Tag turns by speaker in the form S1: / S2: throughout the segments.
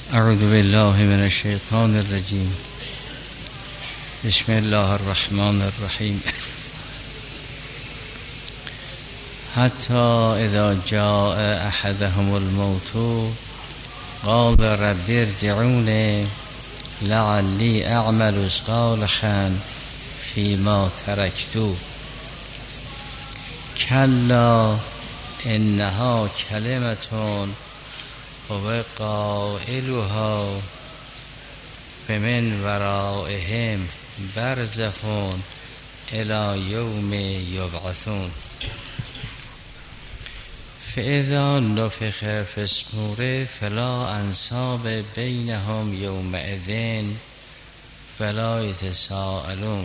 S1: اعوذ بالله من الشیطان الرجیم. بسم الله الرحمن الرحیم. حتی اذا جاء احدهم الموت قال رب ارجعون لعلی اعمل صالحا فيما تركت كلا انها كلمة هو قائلها فمن ورائهم برزخ الى یوم یبعثون فاذا نفخ في الصور فلا انساب بینهم یومئذ ولا یتساءلون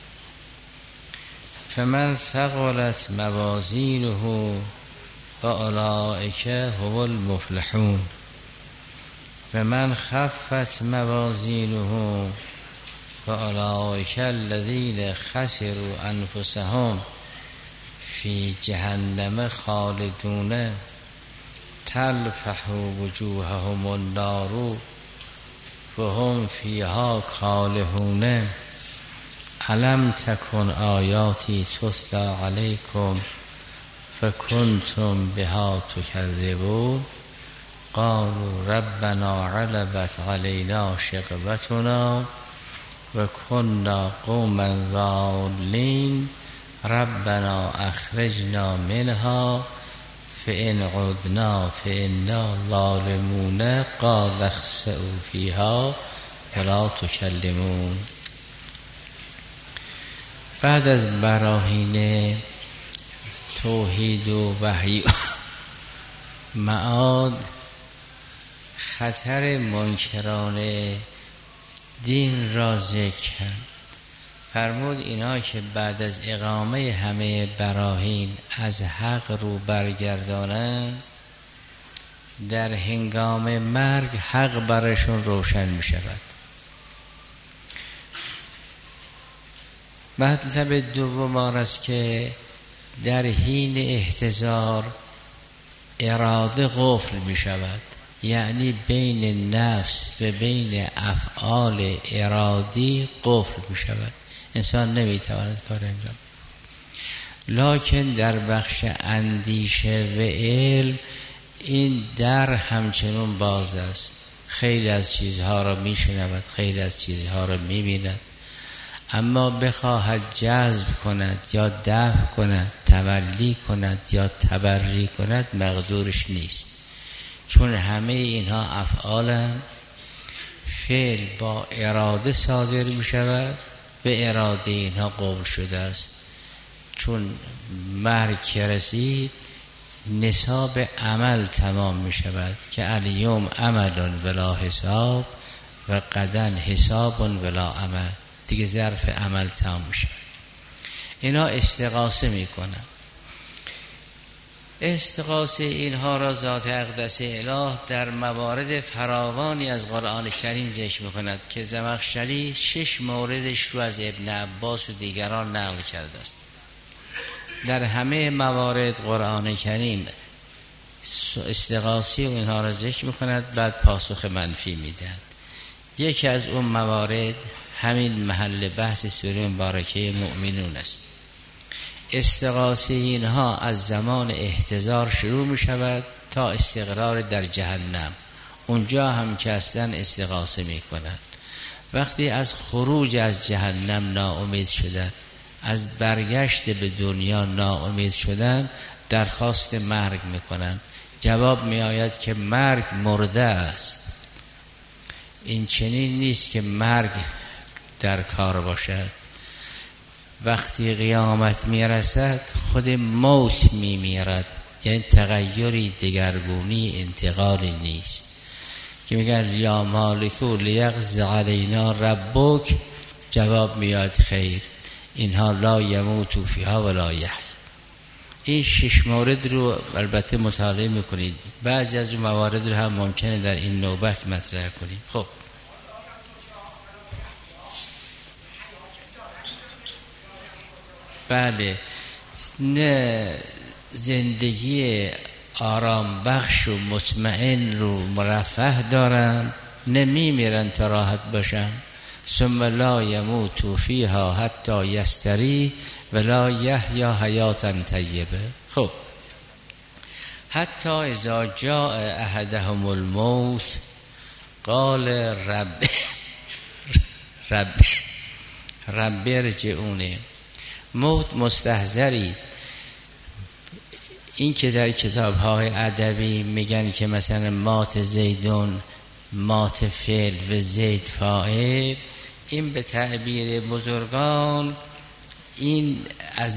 S1: فمن ثقلت موازینه فاولئک هم المفلحون ومن خفت موازینه فاولئک الذین خسروا انفسهم فی جهنم خالدون تلفح وجوههم النار وهم فیها کالحون الم تکن آیاتی تتلی علیکم فکنتم بها تکذبون قالوا ربنا غلبت علینا شقوتنا وكنا قوما ضالین ربنا اخرجنا منها فإن عدنا فإنا ظالمون قال اخسئوا فيها ولا تكلمون. بعد از براهین توحید و وحی معاد خطر منکران دین را ذکر کرد. فرمود اینا که بعد از اقامه همه براهین از حق رو برگردانند در هنگام مرگ حق برشون روشن می شود. مطلب دوم است که در حین احتضار اراده قفل می شود، یعنی بین نفس و بین افعال ارادی قفل می شود، انسان نمی تواند کار انجام. لکن در بخش اندیشه و علم این در همچنان باز است. خیلی از چیزها را می شنود، خیلی از چیزها را می بیند، اما بخواهد جذب کند یا دفع کند، تولی کند یا تبری کند مقدورش نیست، چون همه اینها افعالند. فعل با اراده صادر می شود و اراده اینها قبول شده است. چون مرگ که رسید نصاب عمل تمام می شود که الیوم عمل ولا حساب و غدا حساب ولا عمل، دیگه ظرف عمل تمام می شود. اینا استغاثه می کنن. استغاثه اینها را ذات اقدس اله در موارد فراوانی از قرآن کریم ذکر می‌کند که زمخشری 6 موردش رو از ابن عباس و دیگران نقل کرده است. در همه موارد قرآن کریم استغاثه و اینها را ذکر می‌کند، بعد پاسخ منفی می‌دهد. یکی از اون موارد همین محل بحث سوره مبارکه مؤمنون است. استغاثه اینها از زمان احتضار شروع می شود تا استقرار در جهنم. اونجا هم که اصلا استغاثه می کنند. وقتی از خروج از جهنم ناامید شدن، از برگشت به دنیا ناامید شدن، درخواست مرگ می کنند. جواب می آید که مرگ مرده است. این چنین نیست که مرگ در کار باشد. وقتی قیامت میرسد خود موت میمیرد، یعنی تغییری، دگرگونی، انتقالی نیست که میگن یا مالکو لیقض علینا ربک، جواب میاد خیر، اینها لا یموتو فیها ولا یحیی. این 6 مورد رو البته مطالعه میکنید، بعضی از اون موارد رو هم ممکنه در این نوبت مطرح کنید. خب بله، نه زندگی آرام بخش و مطمئن رو مرفه دارن نمیمیرن تا راحت باشن. ثم لا یموتوا فیها حتی یستری ولا یحیا حیاتا طیبه. خب حتی اذا جاء احدهم الموت قال رب ارجعون. موت مستحضرید. این که در کتاب‌های ادبی میگن که مثلا مات زیدون مات فعل و زید فاعل، این به تعبیر بزرگان این از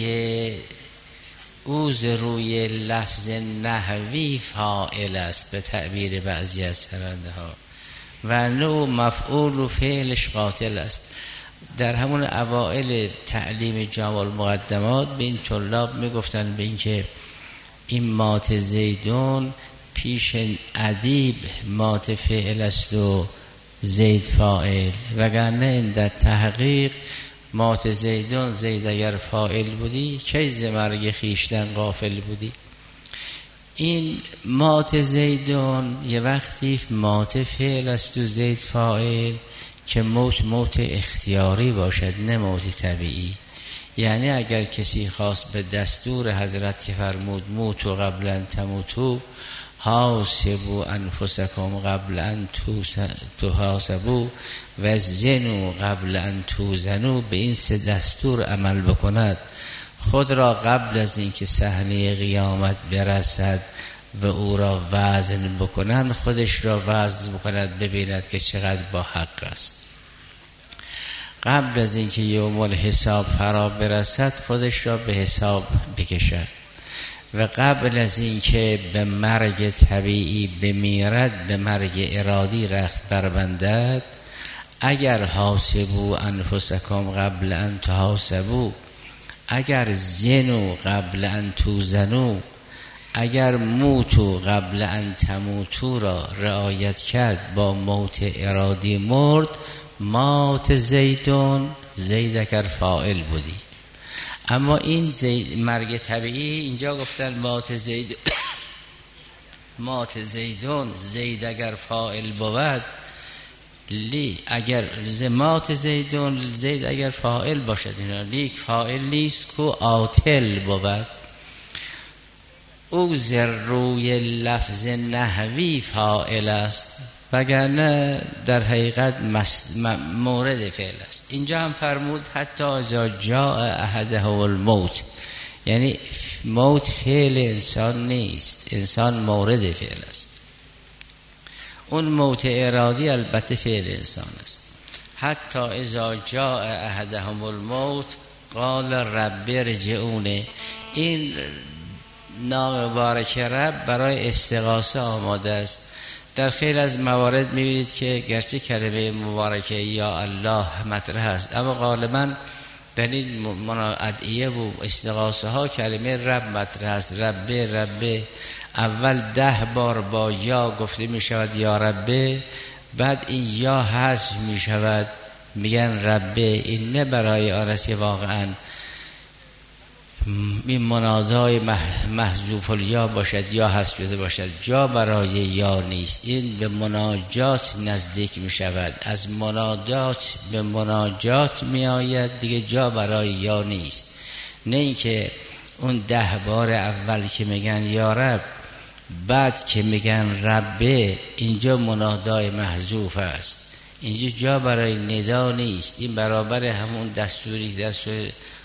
S1: روی لفظ نحوی فاعل است به تعبیر بعضی از سرنده ها، و نوع مفعول و فعلش قاتل است. در همون اوائل تعلیم جامع المقدمات به این طلاب میگفتن به این که این مات زیدون پیش ادیب مات فعل است و زید فاعل، وگرنه این در تحقیق مات زیدون، زید اگر فاعل بودی کی ز مرگ خیشتن غافل بودی. این مات زیدون یه وقتی مات فعل است و زید فاعل که موت اختیاری باشد نه موت طبیعی. یعنی اگر کسی خواست به دستور حضرت که فرمود موتوا قبل ان تموتوا حاسبوا انفسکم قبل ان تحاسبوا و زنوا قبل ان توزنوا، به این سه دستور عمل بکند، خود را قبل از اینکه صحنه قیامت برسد و او را وزن بکنند خودش را وزن بکند ببیند که چقدر با حق است. قبل از اینکه یوم الحساب فرا برسد خودش را به حساب بکشد و قبل از اینکه به مرگ طبیعی بمیرد به مرگ ارادی رخت بربندد. اگر حاسبوا انفسکم قبل ان تحاسبوا، اگر زنوا قبل ان توزنوا، اگر موتوا قبل ان تموتوا را رعایت کرد با موت ارادی مرد، مات زیدون، زید اگر فاعل بودی. اما این مرگ طبیعی اینجا گفتن مات زیدون زید اگر فاعل بود، اگر مات زیدون زید اگر فاعل باشد اینا لیک فاعل نیست کو عاطل بود. او روی لفظ نحوی فاعل است وگرنه در حقیقت مورد فعل است. اینجا هم فرمود حتی اذا جاء احدهم الموت، یعنی موت فعل انسان نیست، انسان مورد فعل است. اون موت ارادی البته فعل انسان است. حتی اذا جاء احدهم الموت قال رب ارجعون. این نام مبارک رب برای استغاثه آماده است. در خیلی از موارد میبینید که گرچه کلمه مبارکه یا الله مطرح است، اما غالبا در این ادعیه و استغاثه ها کلمه رب مطرح است. رب اول 10 بار با یا گفته می شود یا رب، بعد این یا حذف می شود میگن رب. این نه برای آن است که واقعا این منادای محذوف الیا باشد یا حذف شده باشد، جا برای یا نیست. این به مناجات نزدیک می شود، از منادات به مناجات می آید دیگه، جا برای یا نیست. نه اینکه اون 10 بار اول که میگن یا رب بعد که میگن ربه اینجا منادای محذوف است، اینجا جا برای ندا نیست. این برابر همون دستور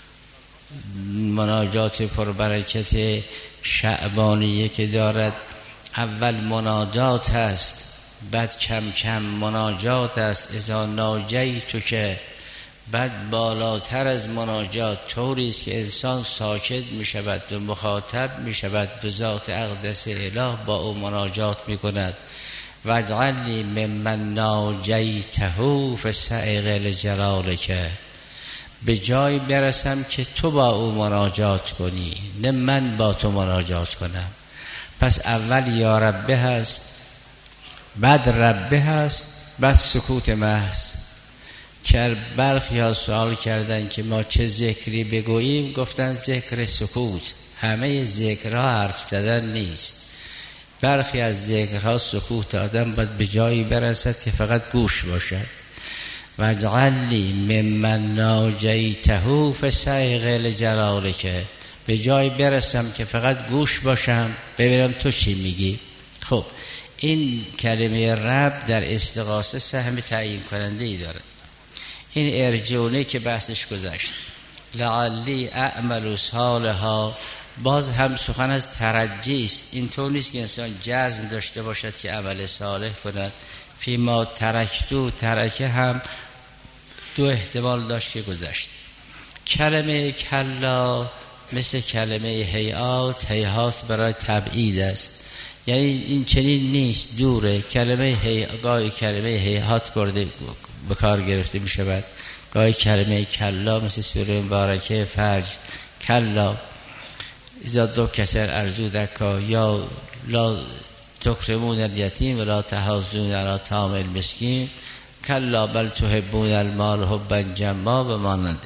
S1: مناجات پربرکت شعبانیه که دارد. اول منادات هست بعد کم کم مناجات است. اذا ناجیتو که بعد بالاتر از مناجات طوری است که انسان ساکت می شود و مخاطب می شود به ذات اقدس اله با او مناجات می کند. واجعلنی ممن ناجیته فسائق لجلالک، به جای برسم که تو با او مناجات کنی نه من با تو مناجات کنم. پس اول یا ربه هست، بعد ربه هست، بعد سکوت محض. که برخی ها سوال کردن که ما چه ذکری بگوییم، گفتن ذکر سکوت. همه ذکرها حرف زدن نیست. برخی از ذکرها سکوت آدم باید به جایی برسد که فقط گوش باشد. و اجعلی ممن ناجیته فسیغ لجلالک، به جایی برسم که فقط گوش باشم ببینم تو چی میگی. خب این کلمه رب در استغاثه سهم تعیین کننده ای داره. این ارجعونی که بحثش گذشت، لعلی اعمل صالحا، باز هم سخن از ترجی است. این طور نیست که انسان جزم داشته باشد که عمل صالح کند. فی ما ترکتو، ترکه هم دو احتمال داشت که گذشت. کلمه کلا مثل کلمه هیئات، هیهات برای تبعید است، یعنی این چنین نیست، دوره. گاهی کلمه هیهات به کار گرفته می شود، گاهی کلمه کلا مثل سوره مبارکه فجر، کلا اذا دکتر ارزو دکا، یا لا تکرمون الیتیم ولا تحاضون علی طعام المسکین، کلا بل تحبون المال حبا جما و مانند.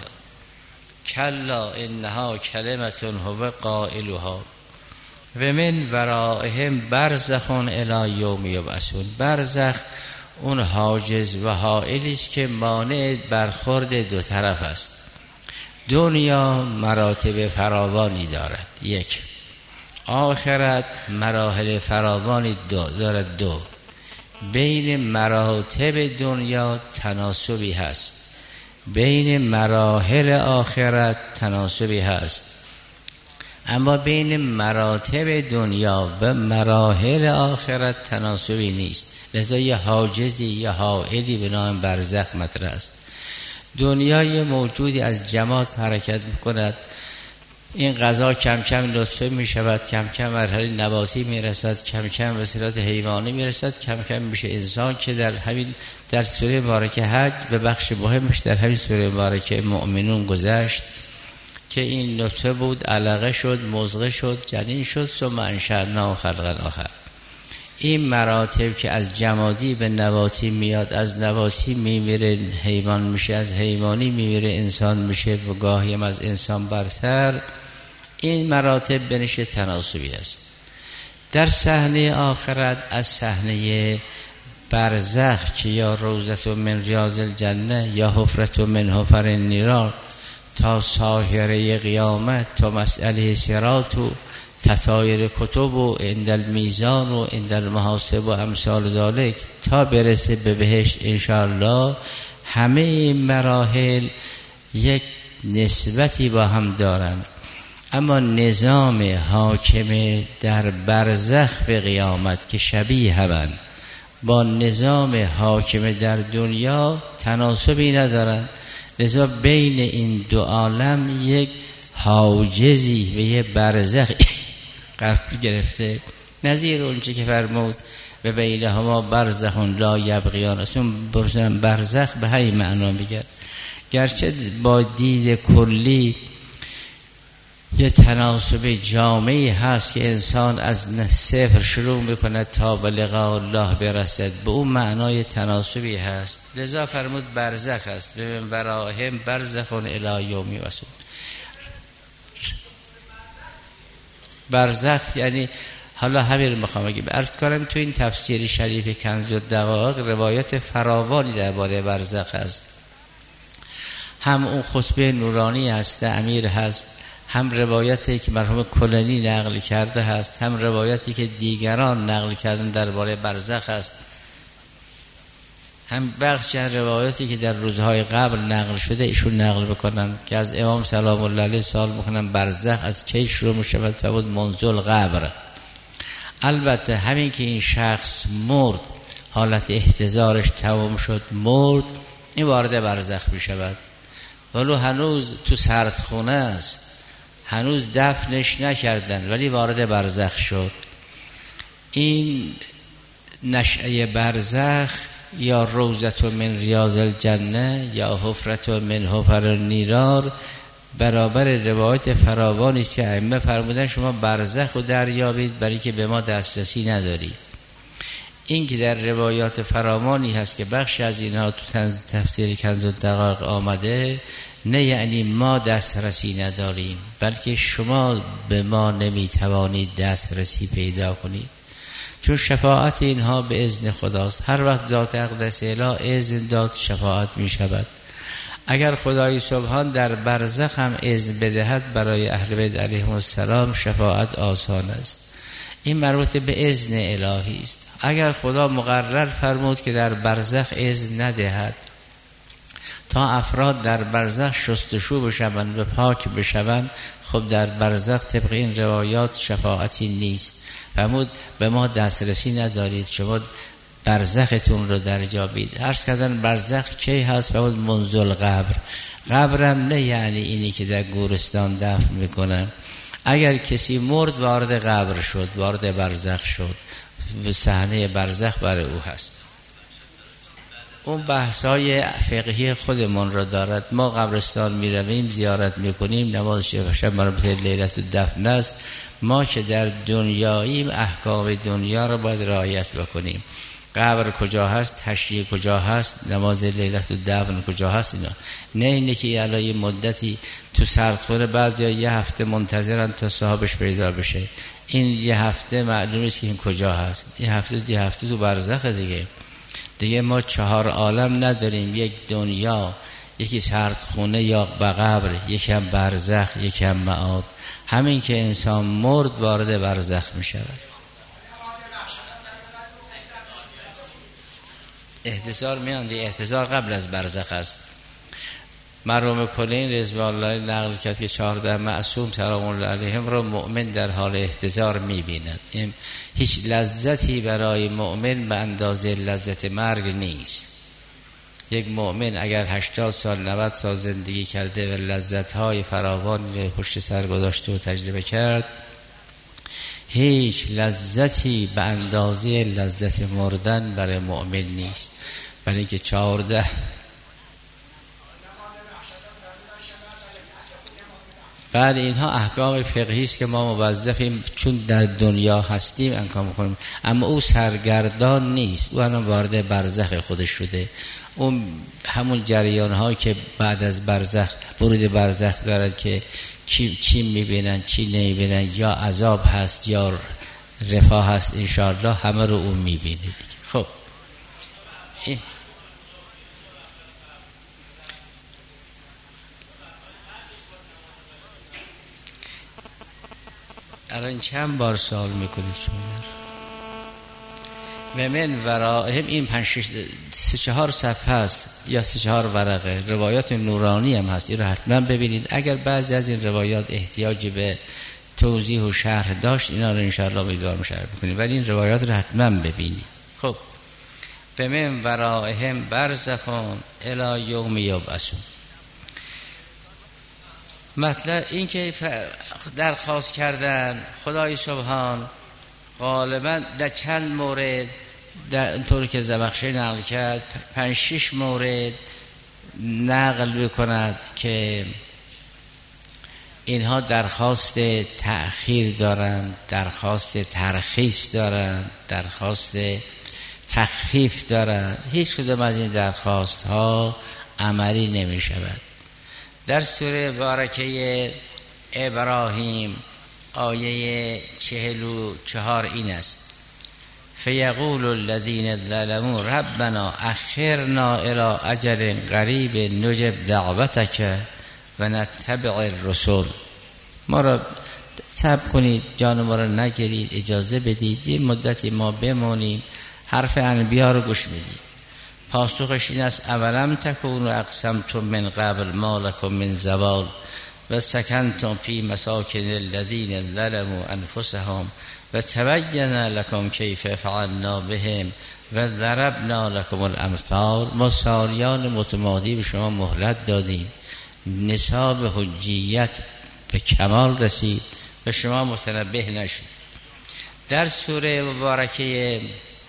S1: کلا انها کلمت هو قائلها و من ورائهم برزخ الی یوم یبعثون. برزخ اون حاجز و حائلی است که مانع برخورد دو طرف است. دنیا مراتب فراوانی دارد، یک. آخرت مراحل فراوانی دارد، دو. بین مراتب دنیا تناسبی هست، بین مراحل آخرت تناسبی هست، اما بین مراتب دنیا و مراحل آخرت تناسبی نیست. لذا یه حاجزی، یه حائلی به نام برزخ مطرح است. دنیای موجودی از جماد حرکت میکند، این غذا کم کم نطفه می شود، کم کم مرحله نباتی می رسد، کم کم به صورت حیوانی می رسد، کم کم میشه انسان، که در سوره مبارکه حج به بخش مهمش در همین سوره مبارکه مؤمنون گذشت که این نطفه بود، علقه شد، مضغه شد، جنین شد، ثم انشأناه خلقا آخر. این مراتب که از جمادی به نباتی میاد، از نباتی میمیره حیوان میشه، از حیوانی میمیره انسان میشه و گاهی هم از انسان برتر، این مراتب بینش تناسبی است. در صحنه آخرت از صحنه برزخ که یا روضة من ریاض الجنه یا حفرة من حفر النیران تا ساحره قیامت، تا مسئله صراط و تطایر کتب و عند المیزان و عند المحاسب و امثال ذالک تا برسه به بهشت انشاءالله، همه این مراحل یک نسبتی با هم دارند. اما نظام حاکم در برزخ به قیامت که شبیه همند با نظام حاکم در دنیا تناسبی ندارند. لذا بین این دو عالم یک حاجزی و یک برزخ قرار گرفته، نظیر اونچه که فرمود و بینهما برزخ لا یبغیان. اصلا برزخ به همین معنا میگه، گرچه با دید کلی یه تناسب جامعی هست که انسان از صفر شروع میکنه تا به لقاء الله برسد، به اون معنای تناسبی هست. لذا فرمود برزخ است، ببین براهم برزخ الی یوم یبعثون. برزخ یعنی حالا همین میخوام بگم، عرض کنم تو این تفسیر شریف کنز الدقایق روایت فراوانی درباره برزخ است. هم اون خطبه نورانی هست امیر هست، هم روایتی که مرحوم کلینی نقل کرده هست، هم روایتی که دیگران نقل کردن درباره برزخ است، هم بخش از روایاتی که در روزهای قبل نقل شده ایشون نقل بکنن که از امام سلام الله علیه سوال میکنن برزخ از کی شروع میشود؟ فرمود منذ القبر. البته همین که این شخص مرد، حالت احتضارش تمام شد، مرد، این وارد برزخ میشود، ولو هنوز تو سردخونه است، هنوز دفنش نکردن ولی وارد برزخ شد. این نشأه برزخ یا روضة من ریاض الجنه یا حفرة من حفر النیران برابر روایت فراوانی است که ائمه فرمودن شما برزخ رو دریابید برای که به ما دسترسی ندارید. این که در روایات فراوانی هست که بخش از اینها تو تفسیر کنز الدقایق آمده، نه یعنی ما دسترسی نداریم، بلکه شما به ما نمیتوانید دسترسی پیدا کنید. چون شفاعت اینها به اذن خداست. هر وقت ذات اقدس اله اذن داد شفاعت می شود. اگر خدای سبحان در برزخ هم اذن بدهد برای اهل بیت علیهم السلام شفاعت آسان است. این مربوط به اذن الهی است. اگر خدا مقرر فرمود که در برزخ اذن ندهد تا افراد در برزخ شستشو بشوند و پاک بشوند، خب در برزخ طبق این روایات شفاعتی نیست. فرمود به ما دسترسی ندارید، شما برزختون رو درجابید. عرض کردن برزخ کی هست؟ فرمود منزل قبر. قبرم نه یعنی اینی که در گورستان دفن میکنن. اگر کسی مرد وارد قبر شد، وارد برزخ شد، صحنه برزخ برای او هست. اون بحثای فقهی خودمون رو دارد. ما قبرستان می رویم، زیارت می کنیم، نماز شب مربوطه لیلت الدفن است. ما که در دنیاییم احکام دنیا رو باید رعایت بکنیم. قبر کجا هست، تشییع کجا هست، نماز لیلت الدفن کجا هست، اینا نه اینه که الان مدتی تو سردخونه بعضی یه هفته منتظرن تا صاحبش پیدا بشه. این یه هفته معلوم نیست که این کجا هست. یه هفته تو برزخ دیگه ما 4 عالم نداریم، یک دنیا، یکی سردخونه یا قبر، یکی هم برزخ، یکی هم معاد. همین که انسان مرد وارد برزخ می شود. احتضار میاندی، احتضار قبل از برزخ است. مرحوم کلین رضوان الله نقل کرد که 14 معصوم سلام الله علیهم را مؤمن در حال احتضار می‌بیند. هیچ لذتی برای مؤمن به اندازه لذت مرگ نیست. یک مؤمن اگر 80 سال 90 سال زندگی کرده و لذت‌های فراوانی پشت سر گذاشته و تجربه کرد، هیچ لذتی به اندازه لذت مردن برای مؤمن نیست. برای اینکه 14 بعد اینها احکام فقهی است که ما موظفیم چون در دنیا هستیم انکام کنیم. اما او سرگردان نیست، او الان وارد برزخ خودش شده. اون همون جریان ها که بعد از برزخ ورود برزخ دارد که چی میبینن چی نمیبینن، یا عذاب هست یا رفاه هست، انشاءالله همه رو اون میبینید. خب این الان چند بار سوال میکنید شما؟ و من ورائهم این 3-4 صفحه هست یا 3-4 ورقه، روایات نورانی هم هست. این رو حتما ببینید. اگر بعضی از این روایات احتیاجی به توضیح و شرح داشت، اینا رو انشاءالله امیدوارم شرح بکنید، ولی این روایات رو حتما ببینید. خب و من ورائهم برزخون الی یوم یبعثون. مطلب این که درخواست کردن خدای سبحان غالبا در چند مورد، در طور که زمخشری نقل کرد 5-6 مورد نقل بکند که اینها درخواست تأخیر دارند، درخواست ترخیص دارند، درخواست تخفیف دارند. هیچ کدام از این درخواست ها عملی نمی شود. در سوره بارکه ابراهیم آیه 44 این است: فیقول الذین ظلموا ربنا اخرنا الی اجل قریب نجب دعوتک و نتبع الرسل. ما را صبر کنید، جان ما را نگیرید، اجازه بدید یه مدتی ما بمانیم، حرف انبیا رو گوش بدید. پاسخش این است: اولم تکونوا اقسمتم من قبل ما لکم من زوال و سکنتم فی مساکن الذین ظلموا انفسهم و تبین لکم کیف فعلنا بهم و ضربنا لکم الامثال. ما سالیان متمادی به شما مهلت دادیم، نصاب حجیت به کمال رسید و شما متنبه نشید. در سوره مبارکه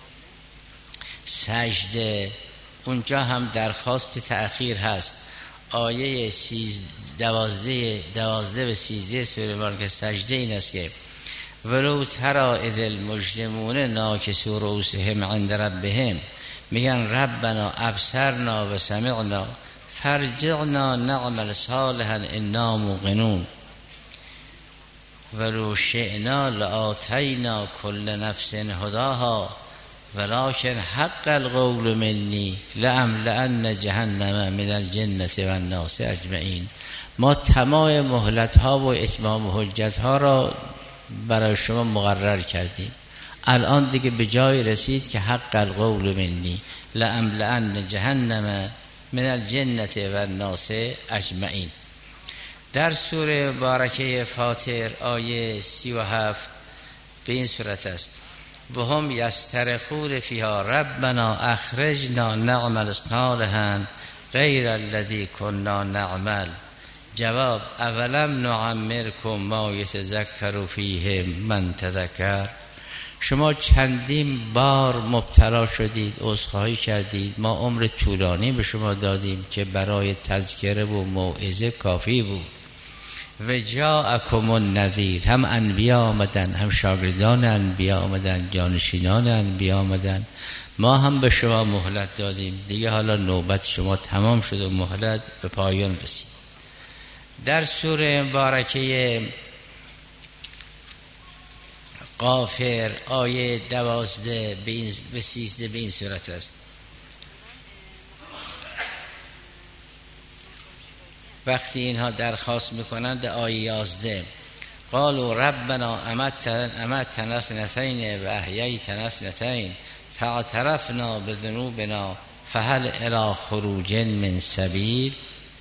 S1: سجده اونجا هم درخواست تأخیر هست. آیه 12 و 13 سوره مبارکه سجده این است که ولو تری اذ المجرمون ناکسوا رؤوسهم عند ربهم، میگن ربنا ابصرنا و سمعنا فرجعنا نعمل صالحا انا موقنون. ولو شئنا لآتینا کل نفس هداها ولكن حق القول منی لأملأن جهنم من الجنة والناس اجمعین. ما تمام مهلت ها و اتمام حجت ها را برای شما مقرر کردیم. الان دیگه به جای رسید که حق القول منی لأملأن جهنم من الجنة والناس اجمعین. در سوره مبارکه فاطر آیه 37 به این صورت است: و هم یسترخون فیها ربنا اخرجنا نعمل صالحا غیر الذی کنا نعمل. جواب: اولم نعمرکم ما یتذکر فیه من تذکر. شما چندین بار مبتلا شدید، عذرخواهی کردید، ما عمر طولانی به شما دادیم که برای تذکره و موعظه کافی بود. و جاءکم النذیر، هم انبیا آمدن، هم شاگردان انبیا آمدن، جانشینان انبیا آمدن. ما هم به شما مهلت دادیم، دیگه حالا نوبت شما تمام شد و مهلت به پایان رسید. در سوره مبارکه غافر آیه 12 به 13 به این صورت است: وقتی اینها درخواست میکنند آیه 11: قالوا ربنا امتنا اثنتین و احییتنا اثنتین فاعترفنا بذنوبنا فهل الی خروج من سبیل.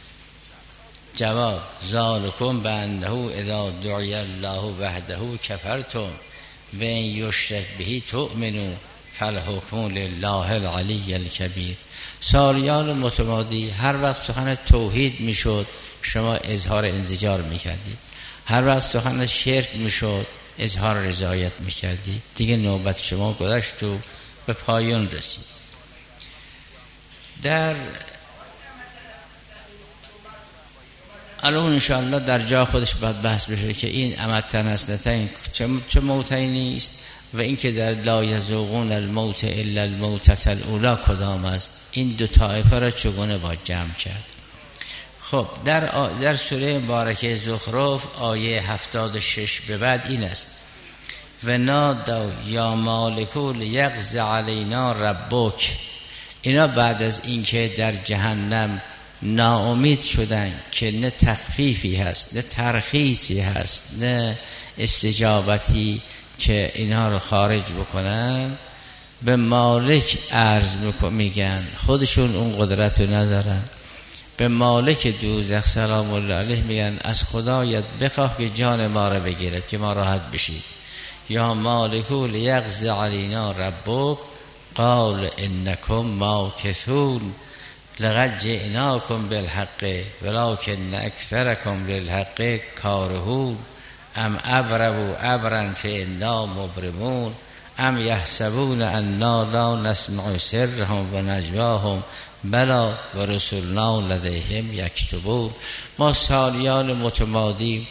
S1: جواب: ذالکم بانه اذا دعی الله وحده کفرتم و ان یشرک به تؤمنوا فالحکم لله العلی الکبیر. سالیان متمادی هر وقت سخن توحید میشد شما اظهار انزجار میکردید، هر وقت سخن شرک میشد اظهار رضایت میکردید. دیگه نوبت شما گذشت و به پایان رسید. در الان انشاءالله در جا خودش باید بحث بشه که این امتن اثنتین چه موتینی است و این که در لا یذوقون الموت الا الموتة الاولی کدام است. این دو طایفه را چگونه باید جمع کرد؟ خب در سوره مبارکه زخرف آیه 76 به بعد این است: و نادوا یا مالک لیقضی علینا ربک. اینا بعد از اینکه در جهنم ناامید شدن که نه تخفیفی هست نه ترخیصی هست نه استجابتی که اینها رو خارج بکنن، به مالک عرض میگن. خودشون اون قدرت رو ندارن. به مالک دوزخ سلام الله علیه میگن از خدایت بخواه که جان ما رو بگیرد که ما راحت بشید. یا مالکو لیقضی علینا ربک قال انکم ماکثون لقد جئناکم بالحق ولكن اکثرکم للحق کارهون ام ابرموا ابرا فانا مبرمون ام یحسبون انا لا نسمع سرهم و نجواهم بلا و رسولنا لدیهم یکتبون. ما سالیان متمادی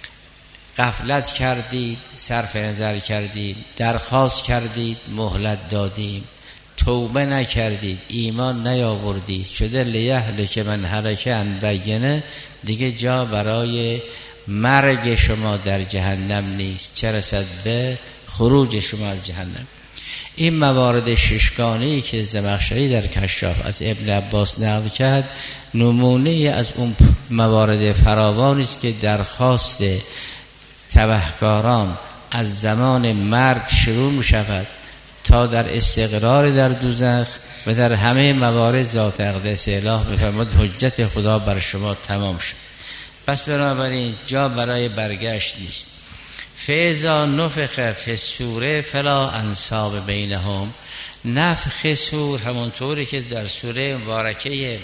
S1: غفلت کردید، صرف نظر کردید، درخواست کردید، مهلت دادیم، توبه نکردید، ایمان نیاوردید، شده لیهلک من هلک عن بینه. دیگه جا برای مرگ شما در جهنم نیست، چه رسد به خروج شما از جهنم. این موارد ششگانه‌ای که زمخشری در کشاف از ابن عباس نقل کرد نمونه از اون موارد فراوانی است که درخواست تبهکاران از زمان مرگ شروع می شود تا در استقرار در دوزخ و در همه موارد ذات اقدس اله بفرماد حجت خدا بر شما تمام شد. پس بنابراین جا برای برگشت نیست. فاذا نفخ فی الصور فلا انساب بینهم. نفخ صور همونطوری که در سوره مبارکه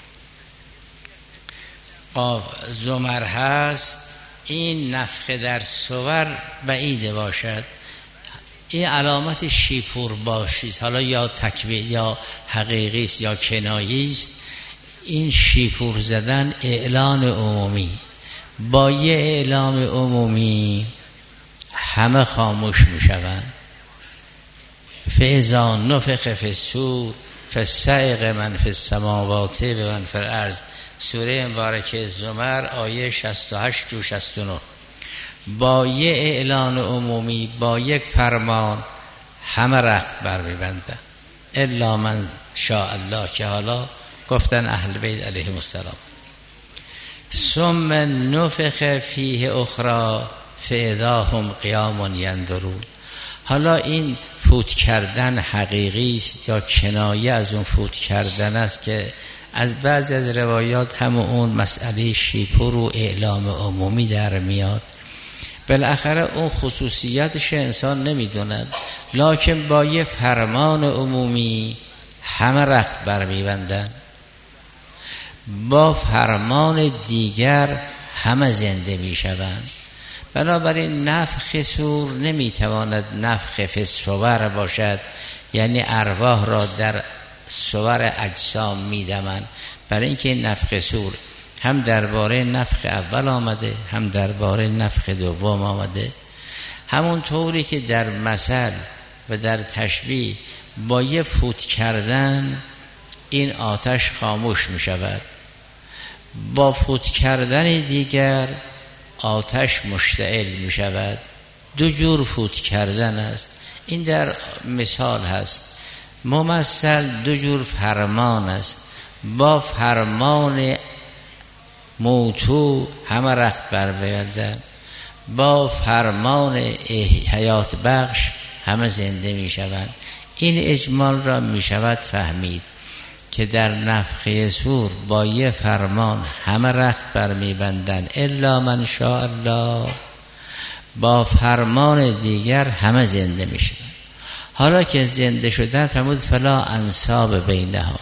S1: زمر هست، این نفخ در صور بعید باشد. این علامت شیپور باشید، حالا یا تکویر یا حقیقی است یا کنایه است. این شیپور زدن اعلان عمومی، با یه اعلام عمومی همه خاموش میشوند. فاذا نفخ فی الصور فصعق من فی السماوات و من فی الارض. سوره مبارکه زمر آیه 68 و 69. با یه اعلان عمومی، با یک فرمان همه رخت بر میبندن الا من شاء الله، که حالا گفتن اهل بیت علیهم السلام. ثم نفخ فیه اخری فاذا هم قیام ینظرون. حالا این فوت کردن حقیقی است یا کنایه از اون فوت کردن است که از بعضی از روایات هم اون مسئله شیپور و اعلام عمومی در میاد. بالاخره اون خصوصیاتش انسان نمیدوند، لکن با یه فرمان عمومی همه رخت بر میبندن، با فرمان دیگر همه زنده میشوند. بنابراین نفخ صور نمیتواند نفخ فی الصور باشد، یعنی ارواح را در صور اجسام میدمند، برای اینکه نفخ صور هم درباره نفخ اول آمده، هم درباره نفخ دوم آمده. همون طوری که در مثل و در تشبیه با یه فوت کردن این آتش خاموش می شود، با فوت کردن دیگر آتش مشتعل می شود. دو جور فوت کردن است. این در مثال هست. ممثل دو جور فرمان است. با فرمان موتو همه رخت بر بیندن، با فرمان حیات بخش همه زنده می شوند. این اجمال را می شود فهمید که در نفخه صور با یه فرمان همه رخت بر می بندن الا من شاء الله، با فرمان دیگر همه زنده می شوند. حالا که زنده شدن فرمود فلا انساب بینهم.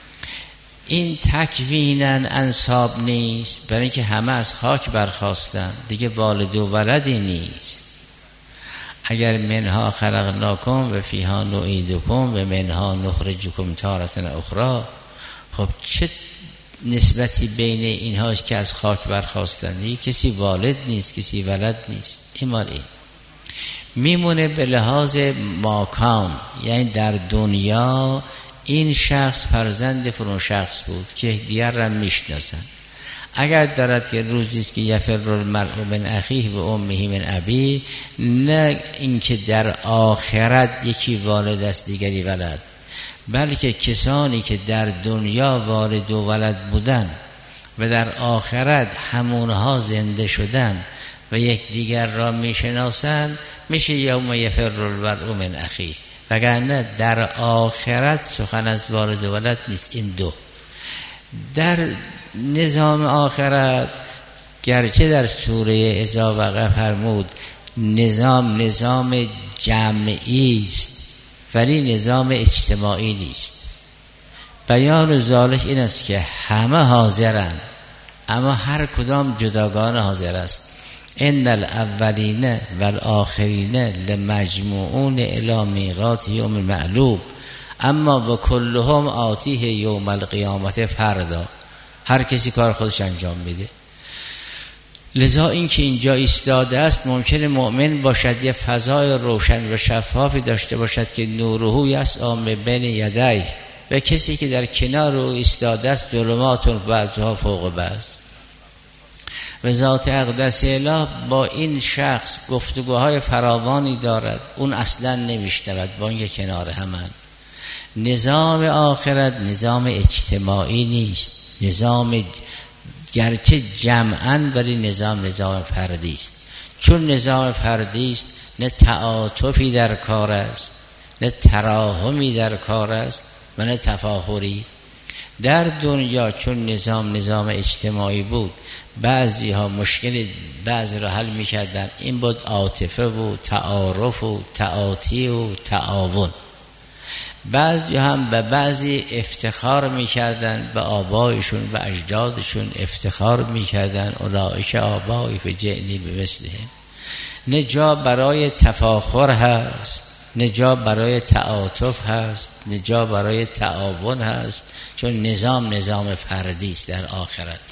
S1: این تکویناً انساب نیست، برای اینکه همه از خاک برخاستن، دیگه والد و ولدی نیست. اگر منها خلقناکم و فیها نعیدکم و منها نخرجکم تارة اخرى، خب چه نسبتی بین اینهاست که از خاک برخاستن؟ کسی والد نیست، کسی ولد نیست. این مال این میمونه به لحاظ ماکان، یعنی در دنیا این شخص فرزند فرون شخص بود که دیگر را میشناسن. اگر دارد که روزیست که یفر المرء من اخیه و امه من ابی، نه اینکه در آخرت یکی والد است دیگری ولد، بلکه کسانی که در دنیا والد و ولد بودن و در آخرت همونها زنده شدن و یک دیگر را میشناسن، میشه یوم یفر المرء من اخیه. وگرنه در آخرت سخن از والد و ولد نیست. این دو در نظام آخرت، گرچه در سوره اذا وقع فرمود نظام جمعی است ولی نظام اجتماعی نیست. بیان ذالک این است که همه حاضرند اما هر کدام جداگانه حاضر است. ان الاولین والآخرین لمجموعون الی میقات یوم معلوم اما و کلهم آتیه یوم القیامت فردا. هر کسی کار خودش انجام میده. لذا این که اینجا ایستاده است ممکنه مؤمن باشد، یه فضای روشن و شفافی داشته باشد که نوره یسعی من بین یدیه، و کسی که در کنار او ایستاده است ظلمات بعضها فوق بعض. و ذات اقدس اله با این شخص گفتگوهای فراوانی دارد، اون اصلا نمیشنود، با اینکه کنار همان. نظام آخرت نظام اجتماعی نیست، نظام گرچه جمعاً ولی نظام فردی است. چون نظام فردی است نه تعاطفی در کار است، نه تراحمی در کار است و نه تفاخری. در دنیا چون نظام اجتماعی بود، بعضی ها مشکل بعضی را حل میکردن، این بود عاطفه و تعارف و تعاطی و تعاون. بعضی هم به بعضی افتخار میکردن، به آبایشون و اجدادشون افتخار میکردن، اولئک آبایی فجئنی بمثلهم. نه جا برای تفاخر هست، نه جا برای تعاطف هست، نه جا برای تعاون هست، چون نظام فردی است در آخرت.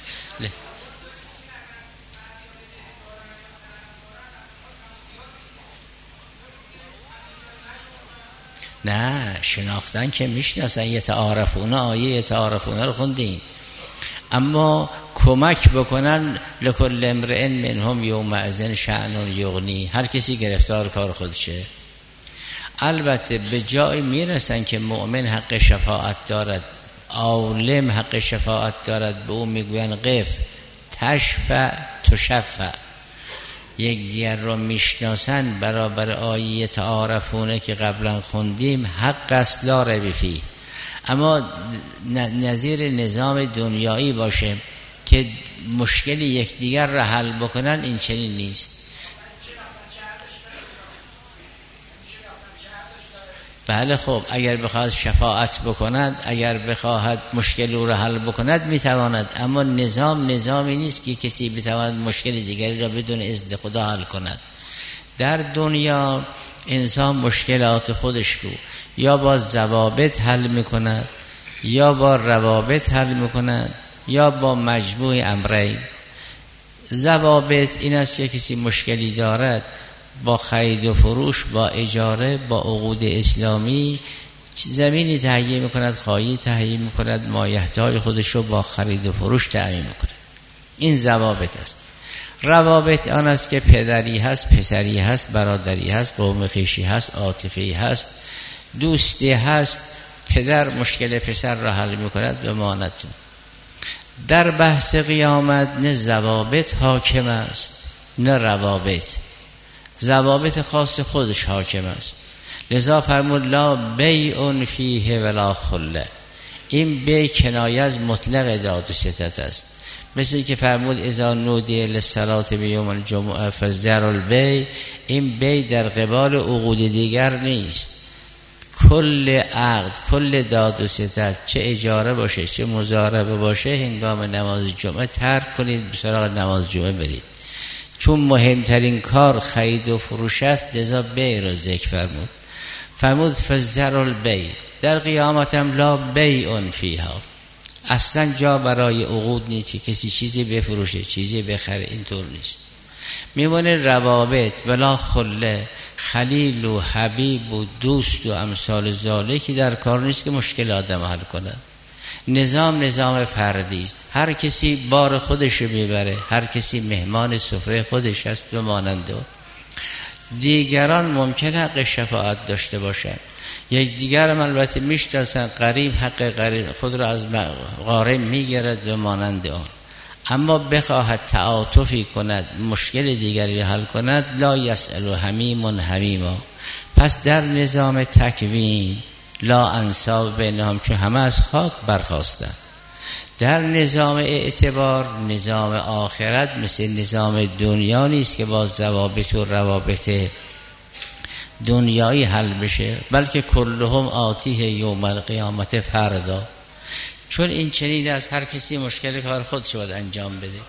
S1: نه شناختن که میشناسن، یتعارفون، آیه یتعارفون رو خوندیم، اما کمک بکنن لکل امرئ منهم یومئذ شأن یغنی، هر کسی گرفتار کار خودشه. البته به جای میرسن که مؤمن حق شفاعت دارد، عالم حق شفاعت دارد، به اون میگوین قف تشفع تشفع، یک دیگر رو میشناسن برابر آیه تعارفونه که قبلا خوندیم، حق است لا ریب فیه. اما نظیر نظام دنیایی باشه که مشکل یکدیگر را حل بکنن، این چنین نیست. بله خب اگر بخواد شفاعت بکند، اگر بخواهد مشکل او را حل بکند میتواند، اما نظامی نیست که کسی بتواند مشکل دیگری را بدون اذن خدا حل کند. در دنیا انسان مشکلات خودش رو یا با ضوابط حل میکند، یا با روابط حل میکند، یا با مجموع امرین. ضوابط این است که کسی مشکلی دارد، با خرید و فروش، با اجاره، با عقود اسلامی زمینی تهیه میکند، خواهی تهیه میکند، مایحتاج خودش رو با خرید و فروش تأمین میکند. این ضوابط است. روابط آن است که پدری هست، پسری هست، برادری هست، قوم خویشی هست، عاطفی هست، دوستی هست. پدر مشکل پسر را حل میکند و ماند. در بحث قیامت نه ضوابط حاکم است نه روابط، ضوابط خاص خودش حاکم است. لذا فرمود لا بیع فیه ولا خله. این بیع کنایه از مطلق داد و ستد است، مثل که فرمود اذا نودی للصلاة بیوم الجمعه فذروا البیع. این بیع در قبال عقود دیگر نیست. کل عقد، کل داد و ستد، چه اجاره باشه چه مضاربه باشه، هنگام نماز جمعه ترک کنید، به سراغ نماز جمعه برید، چون مهمترین کار خرید و فروش است. لذا بیع را ذکر فرمود فذروا البیع. در قیامت هم لا بیع فیها، اصلا جا برای عقود نیست که کسی چیزی بفروشه چیزی بخره، اینطور نیست. میمونه روابط، ولا خله، خلیل و حبیب و دوست و امثال ذالکی در کار نیست که مشکل آدم حل کنه. نظام فردی است، هر کسی بار خودش رو میبره، هر کسی مهمان سفره خودش است و مانند. دیگران ممکن حق شفاعت داشته باشند، یک دیگر هم البته میشناسن، قریب حق قریب خود را از غارم میگیرد و مانند آن. اما بخواهد تعاطفی کند، مشکل دیگری حل کند، لا یسأل حمیم حمیما. پس در نظام تکوین لا انساب بینهم، چون همه از خاک برخاستن. در نظام اعتبار، نظام آخرت مثل نظام دنیا نیست که با ضوابط و روابط دنیایی حل بشه، بلکه کلهم آتیه یوم القیامت فردا. چون این چنین است، هر کسی مشکل کار خودش باید انجام بده.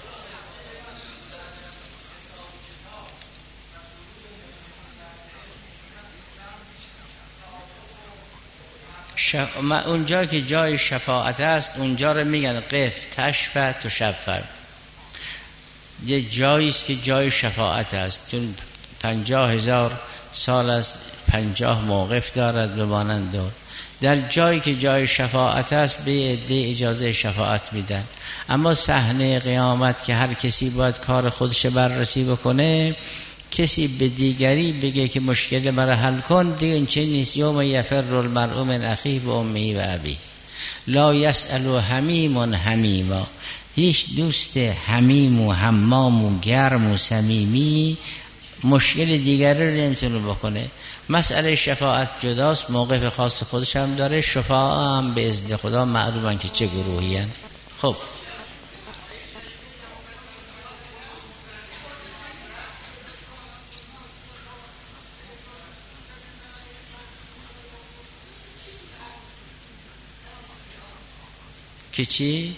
S1: اونجا که جای شفاعت است، اونجا رو میگن قف تشفع تشفع. یه جایی است که جای شفاعت است، چون 50,000 سال است 50 موقف دارد به مانند دار. در جایی که جای شفاعت است به عده اجازه شفاعت میدن. اما صحنه قیامت که هر کسی باید کار خودش بررسی بکنه، کسی به دیگری بگه که مشکل مرا حل کن، دیگه این چه نیست. یوم یفر المرء من اخیه و امه و ابیه لا یسأل حمیم حمیما. هیچ دوست حمیم و حمام و گرم و صمیمی مشکل دیگری رو نمیتونه بکنه. مسئله شفاعت جداست، موقف خاص خودش هم داره. شفاعت هم به اذن خدا معلومن که چه گروهی هن. خب که چی؟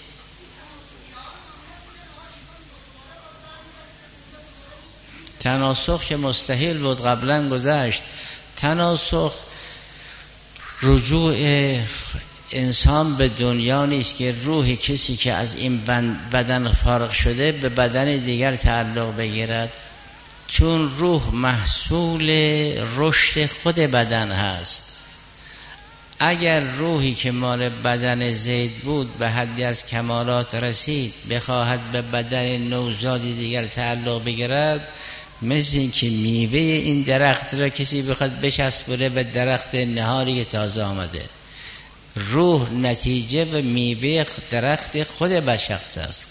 S1: تناسخ که مستحیل بود قبلا گذشت. تناسخ رجوع انسان به دنیا نیست که روح کسی که از این بدن فارغ شده به بدن دیگر تعلق بگیرد، چون روح محصول رشد خود بدن هست. اگر روحی که مال بدن زید بود به حدی از کمالات رسید بخواهد به بدن نوزادی دیگر تعلق بگیرد، مثل این که میوه این درخت را کسی بخواد بچسبونه به درخت نهاری که تازه آمده. روح نتیجه و میوه درخت خود بشخص است.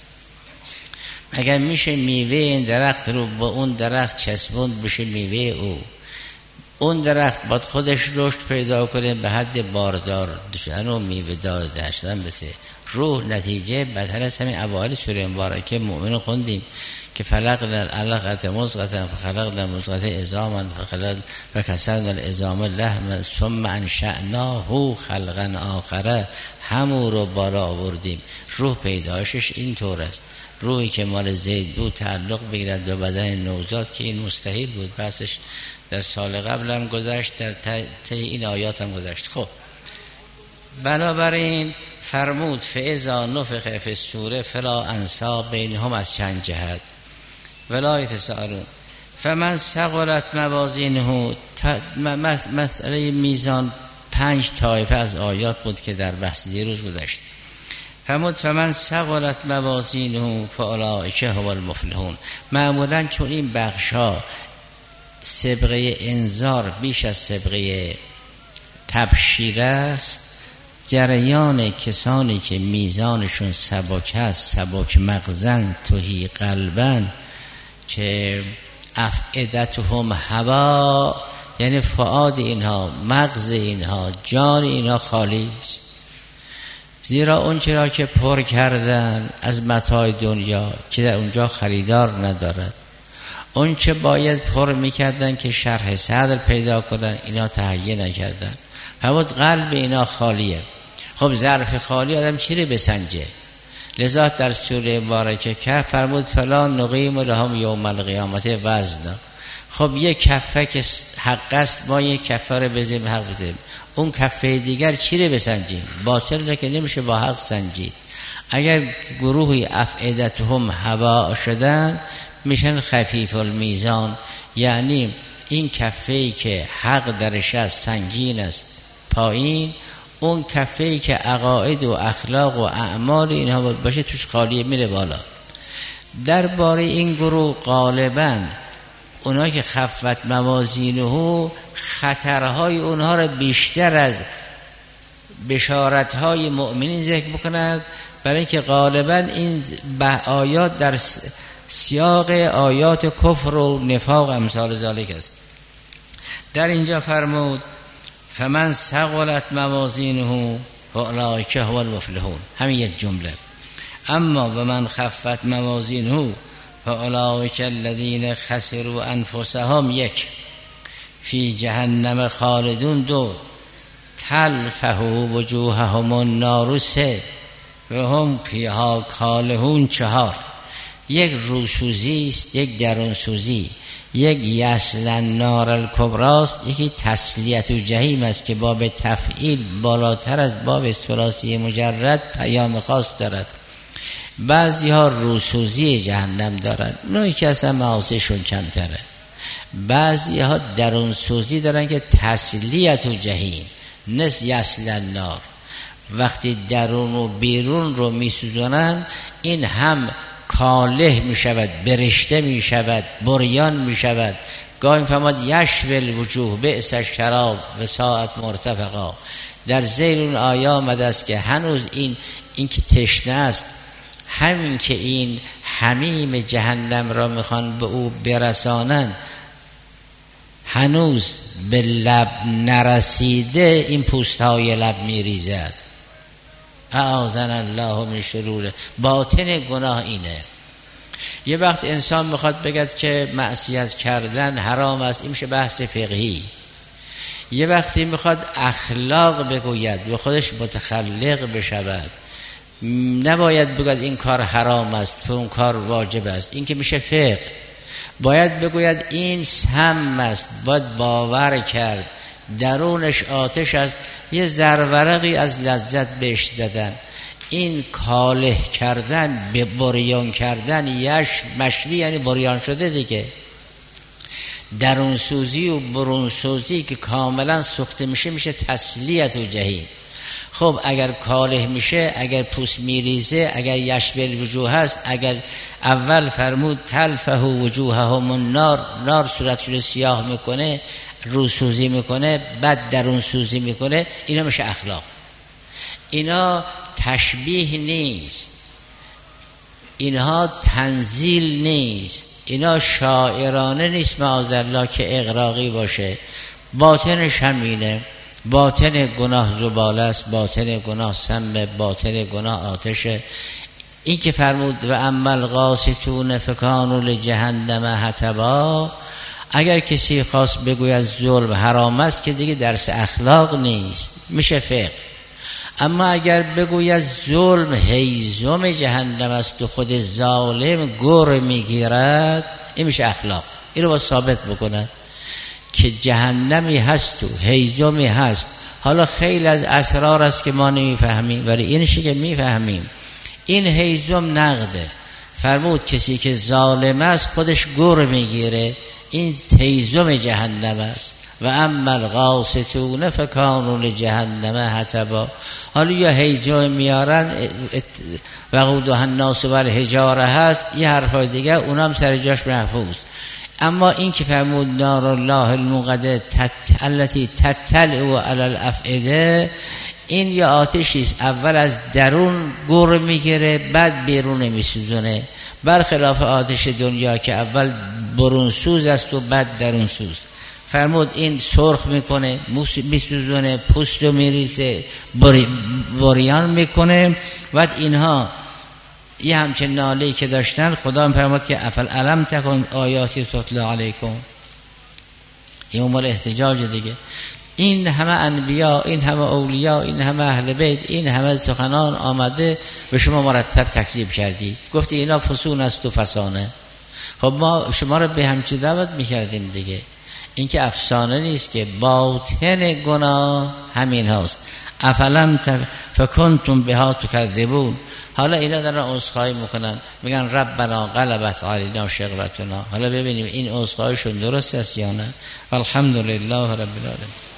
S1: اگر میشه میوه این درخت رو با اون درخت چسبوند بشه میوه او، اون درخت باید خودش رشد پیدا کنه به حد باردار داشتن و میوه دار داشتن بشه. روح نتیجه بدتر از همین اوایل سوره مبارکه مؤمن خوندیم که فلقنا العلقة مضغة فخلقنا المضغة عظاما فكسرنا العظام لحما ثم انشأناه خلقا آخر. همون رو بالا آوردیم. روح پیدایشش این طور است. روحی که مال زید بود تعلق بگیرد به بدن نوزاد که این مستحیل بود. بحثش در سال قبل هم گذشت، در طی این آیات هم گذشت. خب بنابراین فرمود فاذا نفخ فی الصور فلا انساب بینهم از چند جهت ولا یتساءلون. فمن ثقلت موازینه، مسئله میزان 5 طایفه از آیات بود که در بحث دیروز گذشت. فرمود فمن ثقلت موازینه فاولئک هم المفلحون. معمولا چون این بخشا سابقه انذار بیش از سابقه تبشیر است، جریان کسانی که میزانشون سبک است، سبک مغزن تهی قلبن، که افئدتهم هوا، یعنی فؤاد اینها، مغز اینها، جان اینها خالی است. زیرا اون چرا که پر کردن از متاع دنیا که در اونجا خریدار ندارد، اون چه باید پر میکردن که شرح صدر پیدا کنن اینا تهیه نکردن، همون قلب اینا خالیه. خب ظرف خالی آدم چی رو بسنجه؟ لذا در سوره مبارکه که فرمود فلا نقیم لهم یوم القیامت وزنا. خب یک کفه که حق است ما یک کفه رو بزنیم حق بزنیم، اون کفه دیگر چی رو بسنجیم؟ باطل که نمیشه با حق سنجید. اگر گروهی افئدتهم هوا شدن میشن خفیف المیزان، یعنی این کفه‌ای که حق درش است سنگین است پایین، اون کفه‌ای که عقاید و اخلاق و اعمال اینها باشه توش خالیه میره بالا. درباره این گروه غالباً اونا که خفت موازینه خطرهای اونها را بیشتر از بشارتهای مؤمنین ذکر بکنند، برای اینکه غالباً این آیات در سیاق آیات کفر و نفاق امثال ذالک است. در اینجا فرمود فمن ثقلت موازینه فاولئک هم المفلحون، همین یک جمله. اما و من خفت موازینه فاولئک الذین خسروا انفسهم، یک فی جهنم خالدون، دو تلفح وجوههم النار، سه و هم فیها کالحون، چهار یک روسوزی است، یک درونسوزی، یک یصل النار الکبراست، یکی تسلیت و جهیم است که باب تفعیل بالاتر از باب ثلاثی مجرد پیام خاص دارد. بعضی ها روسوزی جهنم دارن، اونایی که اصلا معاصیشون کمتره. بعضی ها درونسوزی دارن که تسلیت و جهیم، نس یصل النار، وقتی درون و بیرون رو میسوزونن این هم کاله می شود، برشته می شود، بریان می شود. گاهی فرمود یشول وجوه بئس الشراب و ساعت مرتفقا. در ذیل اون آیه آمده است که هنوز این که تشنه است، همین که این حمیم جهنم را میخوان به او برسانن هنوز به لب نرسیده، این پوست های لب میریزد. اعاذنا الله من شرور. باطن گناه اینه. یه وقت انسان میخواد بگد که معصیت کردن حرام است، این میشه بحث فقهی. یه وقتی میخواد اخلاق بگوید و خودش متخلق بشود، نباید بگوید این کار حرام است تو اون کار واجب است، این که میشه فقه. باید بگوید این سم است، باید باور کرد درونش آتش است، یه زرورقی از لذت بهش دادن. این کاله کردن به بریان کردن، یش مشوی یعنی بریان شده دیگه. درون سوزی و برون سوزی که کاملا سوخته میشه تسلیت و جهیم. خب اگر کاله میشه، اگر پوست میریزه، اگر یشبل وجوه هست، اگر اول فرمود تلفه وجوههم النار، نار صورتشون رو سیاه میکنه، رو سوزی میکنه، بعد درون سوزی میکنه، اینا میشه اخلاق. اینا تشبیه نیست، اینها تنزیل نیست، اینا شاعرانه نیست معاذالله که اغراقی باشه. باطنش همینه، باطن گناه زباله است، باطن گناه سم، باطن گناه آتشه. این که فرمود و اما القاسطون فکانوا لجهنم حطبا، اگر کسی خواست بگوید ظلم حرام است که دیگه درس اخلاق نیست، میشه فقه. اما اگر بگوید ظلم هیزم جهنم است و خود ظالم گر میگیرد، این میشه اخلاق. این رو باید ثابت بکنه که جهنمی هست و هیزمی هست. حالا خیلی از اسرار است که ما نمیفهمیم، ولی اینشی که میفهمیم. این هیزم نقده، فرمود کسی که ظالم است خودش گر میگیره، این هیزم جهنم است. و اما القاسطون فکانوا لجهنم حطبا. حالا یا هیزم میارن وقودها الناس والحجاره هست، یه حرفای دیگه اونم سر جاش محفوظ. اما این که فرمود نار الله الموقده التي تطلع علی الافئده، این یا آتشی است اول از درون گر میگیره بعد بیرون میسوزونه، برخلاف آتش دنیا که اول برون سوز است و بعد درون سوز. فرمود این سرخ میکنه، میسوزونه، پوست رو میریزه، بریان میکنه. بعد اینها یه همچین ناله‌ای که داشتن، خدا فرمود که افل علم تکن آیاتی تتلا علیکم، این امور احتجاج دیگه. این همه انبیا، این همه اولیا، این همه اهل بیت، این همه سخنان آمده به شما مرتب تکذیب کردی، گفتی اینا فسون است و فسانه. خب ما شما رو به همچین دعوت میکردیم دیگه. این که افسانه نیست که باطن گناه همین هاست. افلم فکنتم بها تکذبون. حالا اینا دارن عذرخواهی میکنن، میگن ربنا غلبت علینا شقوتنا. حالا ببینیم این عذرخواهیشون درست است یا نه. الحمدلله رب العالمین.